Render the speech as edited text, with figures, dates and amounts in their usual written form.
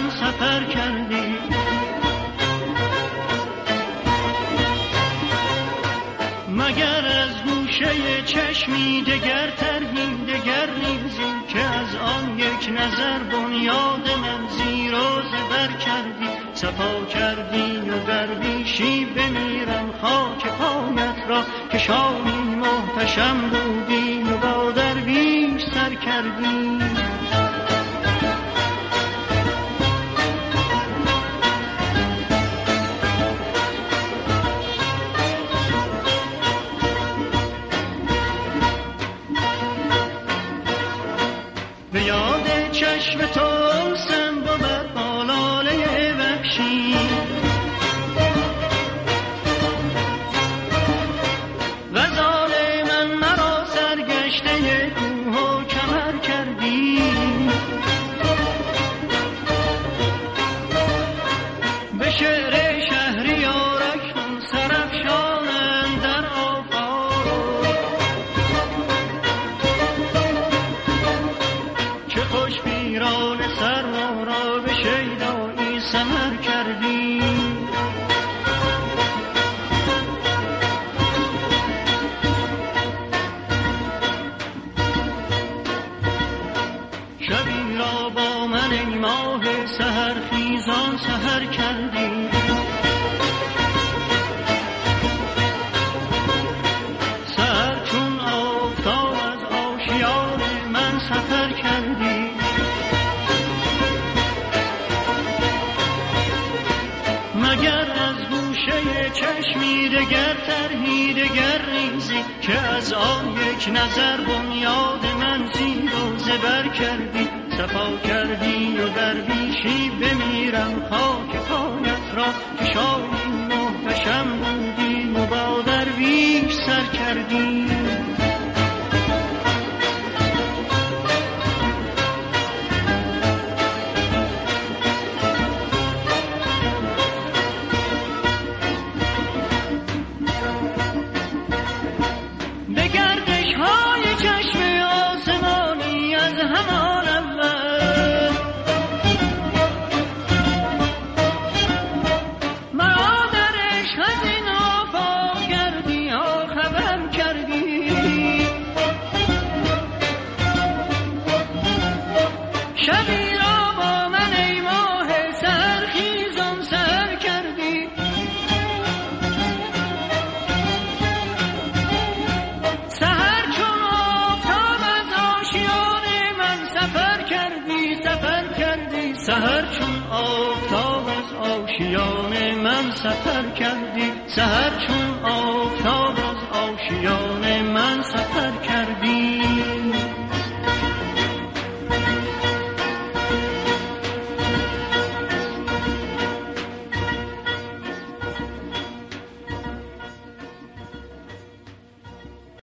من سفر کردی. مگر از گوشه چشمی دگر ترهیم دگر ریزیم که از آن یک نظر بنیاد من زیر و زبر کردی. صفا کردی و در بیشی بمیرم خاک پایت را که شامی محتشم بودی و با درویش سر کردی. به یاد چشم تو سم بود بالاله وحشی غزال من مرا سرگشته کوه و کمر کردی. به شعر شهریارک سرافشانم در آفاق چه خوش پیران سرما را به شیدایی سمر کردی. شبی را با من ای ماه سحر خیزان سحر کردی. سحر چون آفتاب از آشیان من سفر کردی. مگر از گوشه چشمی دگر ترهی دگر ریزی که از آن یک نظر بنیاد من زیر و زبر کردی. صفا کردی و در بیشی بمیرم خاک پایت را که شامی محتشم بودی و با درویش سر کردی. به گردش های چشم آسمانی از همان اول مرا در عشق از این آفاق کردی ها خبر کردی. شبی را با من ای ماه سحر خیزان سحر کردی. سحر چون آفتاب از آشیان من سفر کردی سفر کردی. سحر چون آفتاب از آشیان من سفر کردی. سحر چون آفتاب از آشیان من سفر کردی.